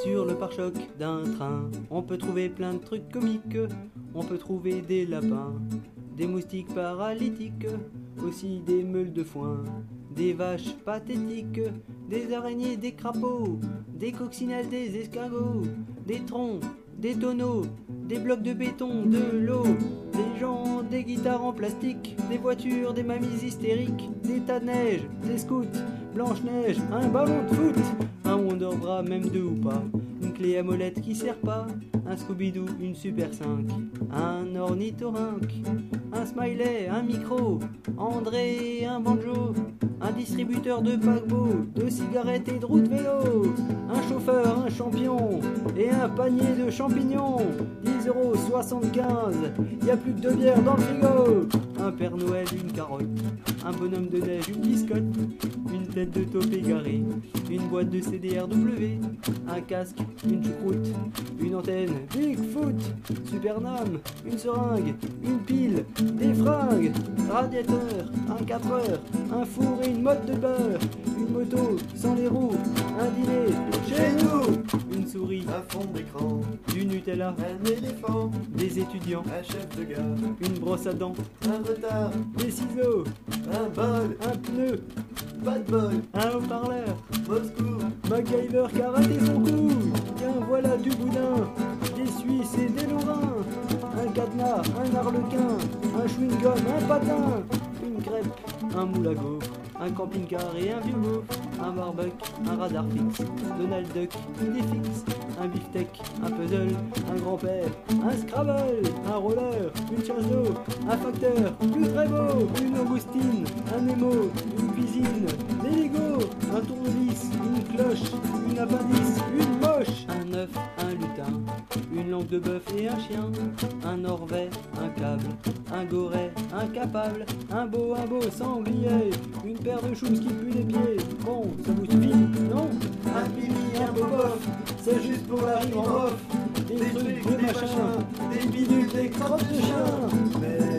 Sur le pare-choc d'un train, on peut trouver plein de trucs comiques. On peut trouver des lapins, des moustiques paralytiques, aussi des meules de foin, des vaches pathétiques, des araignées, des crapauds, des coccinelles, des escargots, des troncs, des tonneaux, des blocs de béton, de l'eau, des gens, des guitares en plastique, des voitures, des mamies hystériques, des tas de neige, des scouts, Blanche-Neige, un ballon de foot, un Wonder Bra, même deux ou pas, une clé à molette qui sert pas, un Scooby-Doo, une Super 5, un ornithorynque, un smiley, un micro, André, un banjo, un distributeur de paquebots, de cigarettes et de roues de vélo, un chauffeur, un champion et un panier de champignons. 10,75 €, y a plus que 2 bières dans le frigo. Un Père Noël, une carotte, un bonhomme de neige, une biscotte, une tête de taupe égarée, une boîte de CDRW, un casque, une choucroute, une antenne, Bigfoot, Supernam, une seringue, une pile, des fringues, radiateur, un 4 heures, un four et une motte de beurre, une moto sans les roues, un dîner chez nous, une souris, un fond d'écran, du Nutella, un éléphant, des étudiants, un chef de gare, une brosse à dents, un retard, des ciseaux, un bol, un pneu, pas de bol, un haut-parleur, Moscou, MacGyver qui a raté son coup. Tiens, voilà du boudin, des Suisses et des Lorrains, un cadenas, un arlequin, un chewing-gum, un patin, une crêpe, un moule à gaufres, un camping-car et un vieux gaufre, un barbecue, un radar fixe, Donald Duck, des fixes, un beefsteak, un puzzle, un grand-père, un Scrabble, un roller, une chasse d'eau, un facteur, plus très beau, une langoustine, un Nemo, une cuisine, des Legos, un tournevis, une cloche, une appendice, une moche, un œuf, un lutin, une langue de bœuf et un chien, un Norvais, un câble, un goret, un capable, un beau sanglier, une paire de choses qui puent les pieds. Bon, ça vous suffit, non? Un Billy, un bobof, c'est juste pour la rime en off. Des trucs, des machins, des bidules, des crottes de chien. Mais